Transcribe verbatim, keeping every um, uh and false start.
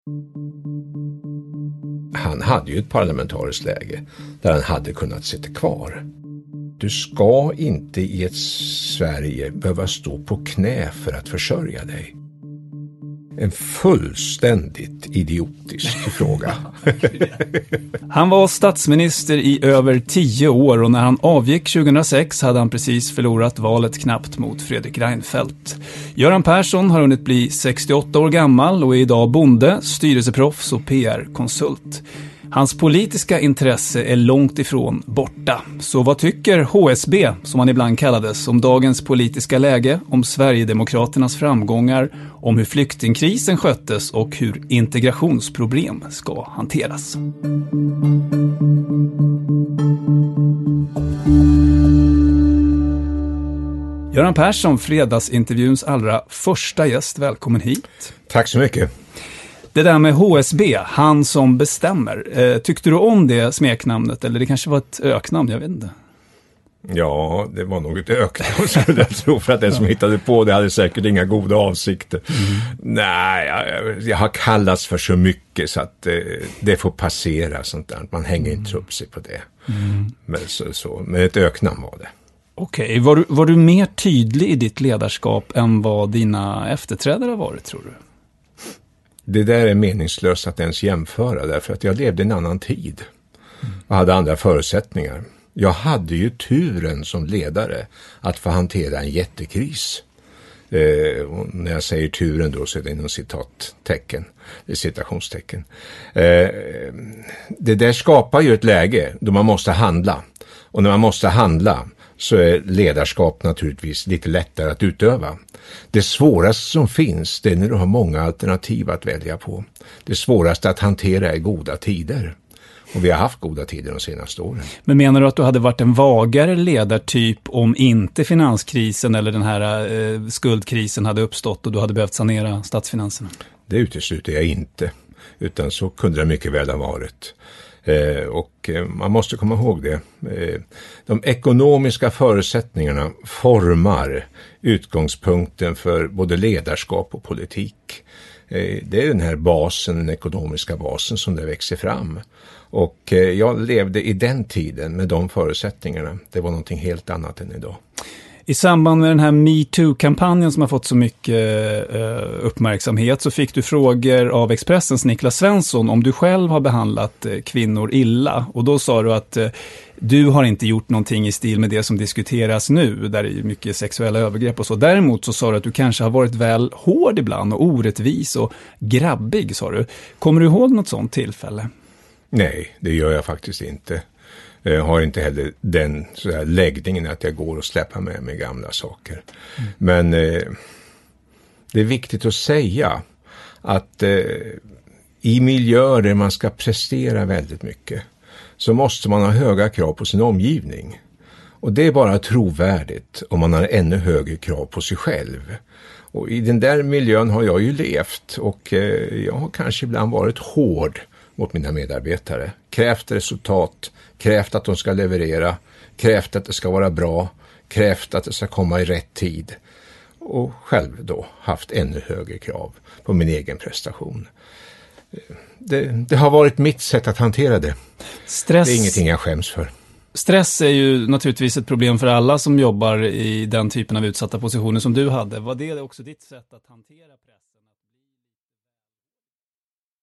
Han hade ju ett parlamentariskt läge där han hade kunnat sitta kvar. Du ska inte i ett Sverige behöva stå på knä för att försörja dig. En fullständigt idiotisk fråga. Han var statsminister i över tio år och när han avgick tjugohundrasex hade han precis förlorat valet knappt mot Fredrik Reinfeldt. Göran Persson har hunnit bli sextioåtta år gammal och är idag bonde, styrelseproffs och P R-konsult. Hans politiska intresse är långt ifrån borta. Så vad tycker H S B, som han ibland kallades, om dagens politiska läge, om Sverigedemokraternas framgångar, om hur flyktingkrisen sköttes och hur integrationsproblem ska hanteras? Göran Persson, fredagsintervjuns allra första gäst. Välkommen hit. Tack så mycket. Det där med H S B, han som bestämmer. Eh, tyckte du om det smeknamnet? Eller det kanske var ett öknamn, jag vet inte. Ja, det var nog ett öknamn skulle jag tro. För att den som hittade på det hade säkert inga goda avsikter. Mm. Nej, jag, jag har kallats för så mycket så att eh, det får passera sånt där. Man hänger inte upp sig på det. Mm. Men, så, så, men ett öknamn var det. Okej, okay. var, du, var du mer tydlig i ditt ledarskap än vad dina efterträdare varit, tror du? Det där är meningslöst att ens jämföra därför att jag levde i en annan tid och hade andra förutsättningar. Jag hade ju turen som ledare att få hantera en jättekris. Eh, och när jag säger turen då så är det inom citattecken, citationstecken. Eh, det där skapar ju ett läge då man måste handla. Och när man måste handla så är ledarskap naturligtvis lite lättare att utöva. Det svåraste som finns, det är när du har många alternativ att välja på. Det svåraste att hantera är goda tider. Och vi har haft goda tider de senaste åren. Men menar du att du hade varit en vagare ledartyp om inte finanskrisen eller den här eh, skuldkrisen hade uppstått och du hade behövt sanera statsfinanserna? Det utesluter jag inte. Utan så kunde det mycket väl ha varit. Eh, och eh, man måste komma ihåg det. Eh, de ekonomiska förutsättningarna formar utgångspunkten för både ledarskap och politik. Eh, det är den här basen, den ekonomiska basen som det växer fram. Och eh, jag levde i den tiden med de förutsättningarna. Det var någonting helt annat än idag. I samband med den här MeToo-kampanjen som har fått så mycket eh, uppmärksamhet så fick du frågor av Expressens Niklas Svensson om du själv har behandlat eh, kvinnor illa. Och då sa du att eh, du har inte gjort någonting i stil med det som diskuteras nu, där det är mycket sexuella övergrepp och så. Däremot så sa du att du kanske har varit väl hård ibland och orättvis och grabbig, sa du. Kommer du ihåg något sånt tillfälle? Nej, det gör jag faktiskt inte. Jag har inte heller den så här läggningen att jag går och släpper med mig gamla saker. Mm. Men eh, det är viktigt att säga att eh, i miljöer där man ska prestera väldigt mycket så måste man ha höga krav på sin omgivning. Och det är bara trovärdigt om man har ännu högre krav på sig själv. Och i den där miljön har jag ju levt och eh, jag har kanske ibland varit hård mot mina medarbetare. Krävt resultat, krävt att de ska leverera, krävt att det ska vara bra, krävt att det ska komma i rätt tid. Och själv då haft ännu högre krav på min egen prestation. Det, det har varit mitt sätt att hantera det. Stress. Det är ingenting jag skäms för. Stress är ju naturligtvis ett problem för alla som jobbar i den typen av utsatta positioner som du hade. Var det också ditt sätt att hantera press?